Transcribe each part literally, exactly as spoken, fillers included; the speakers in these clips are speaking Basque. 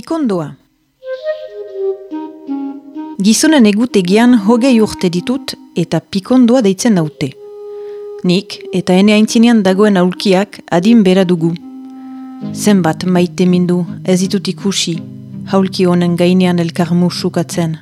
Pikondoa. Gizonen egutegian hogei urte ditut eta pikondoa deitzen naute. Nik eta ene aintzinean dagoen aulkiak adin bera dugu. Zenbat maite mindu ez ditut ikusi, haulki honen gainean elkar musukatzen.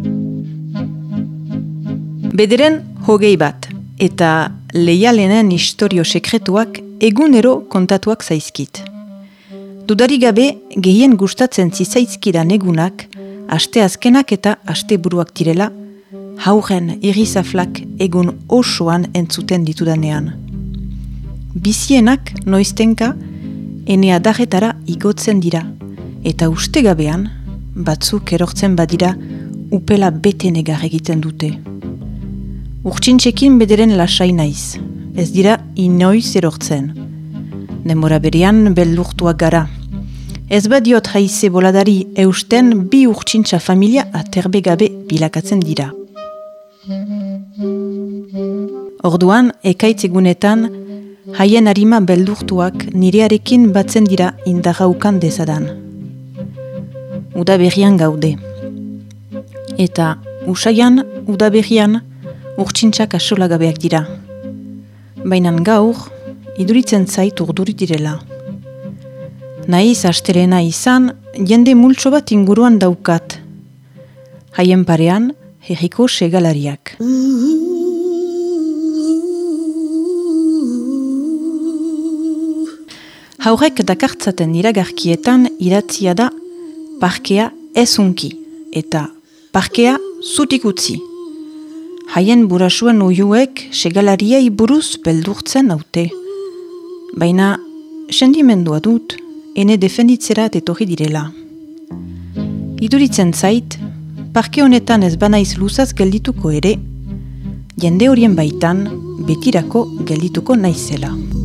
Bederen hogei bat, eta leialenen historio sekretuak egunero kontatuak zaizkit. Dudari gabe gehien gustatzen zizaizkidan egunak, aste azkenak eta aste buruak direla, hauren irizaflak egun osoan entzuten ditudanean. Bizienak noiztenka, ene adarretara igotzen dira, eta ustegabean, batzuk erortzen badira, upela bete negar egiten dute. Urtsintxekin bederen lasai naiz, ez dira inoiz erortzen. Denbora berean beldurtuak gara. Ez badiot haize boladari eusten bi urtsintxa familia aterbe gabe bilakatzen dira. Orduan, ekaitz egunetan, haien harima beldurtuak nirearekin batzen dira indarraukan dezadan. Udaberrian gaude. Eta usaian, udaberrian, urtsintxak asolagabeak dira. Bainan gaur, iduritzen zait urduri direla. Naiz astelena izan, jende multso bat inguruan daukat. Haien parean, herriko segalariak. Haurek dakartzaten iragarkietan idatzia da parkea ezunki eta parkea zutik utzi. Haien burasuen uiuek segalariei buruz beldurtzen haute. Baina, sendimendua dut, ene defenditzerat etorri direla. Iduritzen zait, parke honetan ez banaiz luzaz geldituko ere, jende horien baitan betirako geldituko naizela.